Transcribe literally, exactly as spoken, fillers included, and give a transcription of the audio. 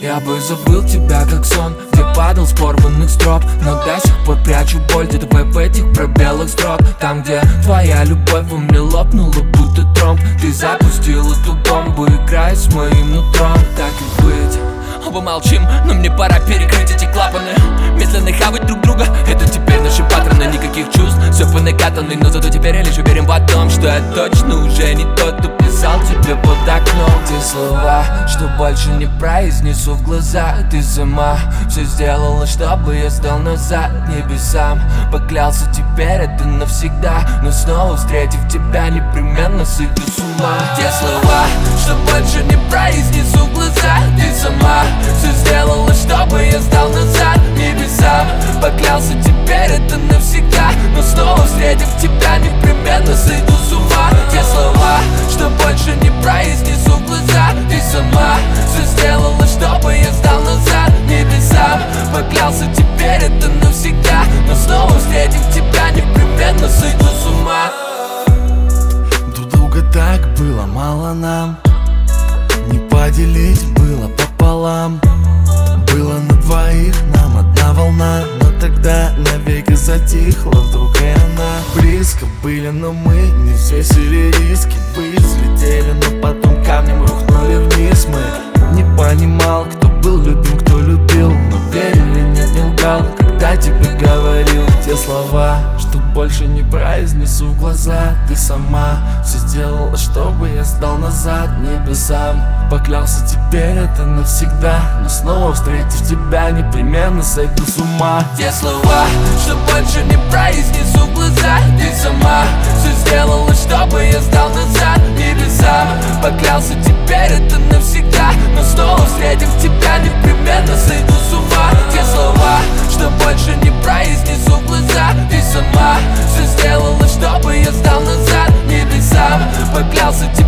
Я бы забыл тебя как сон, где падал с порванных строп, но до сих пор прячу боль где-то в этих пробелах строк. Там, где твоя любовь во мне лопнула, будто тромб. Ты запустил эту бомбу, играя с моим нутром. Так и быть. Оба молчим, но мне пора перекрыть эти клапаны. Медленно хавать друг друга, это теперь наши паттерны. Никаких чувств, все по накатанной. Но зато теперь я лишь уверен в том, что я точно уже не тот, кто писал тебе под окном. Те слова, что больше не произнесу в глаза. Ты сама все сделала, чтобы я сдал назад небесам. Поклялся, теперь это навсегда, но снова встретив тебя, непременно сойду с ума. Те слова, что больше не произнесу в глаза. Ты сама все сделала, чтобы я сдал назад небесам. Поклялся, теперь это навсегда, но снова встретив тебя, непременно сойду с ума. Те слова, что больше не произнесу в глаза. Ты сама все сделала, чтобы я сдал назад небесам. Поклялся, теперь это навсегда, но снова встретив тебя, непременно сойду с ума. Друг друга так было мало нам, не поделить было пополам. Было на двоих нам одна волна, но тогда навеки затихла вдруг и она. Близко были, но мы не взвесили риски. Вы взлетели, но потом камнем рухнули вниз. Мы не понимал, кто был любим, кто любил, но верили, нет, не лгал, когда тебе говорил те слова, что больше не произнесу в глаза. Ты сама все сделала, чтобы я сдал назад небесам. Поклялся, теперь это навсегда, но снова встретив тебя, непременно сойду с ума. Те слова, что больше не произнесу в глаза. Ты сама все сделала, чтобы я сдал назад небесам. Поклялся, теперь это навсегда, но снова встретив тебя, непременно сойду с ума. Те слова, что больше не произнесу в глаза. Ты сама все сделала, чтобы я сдал назад небесам. Поклялся, теперь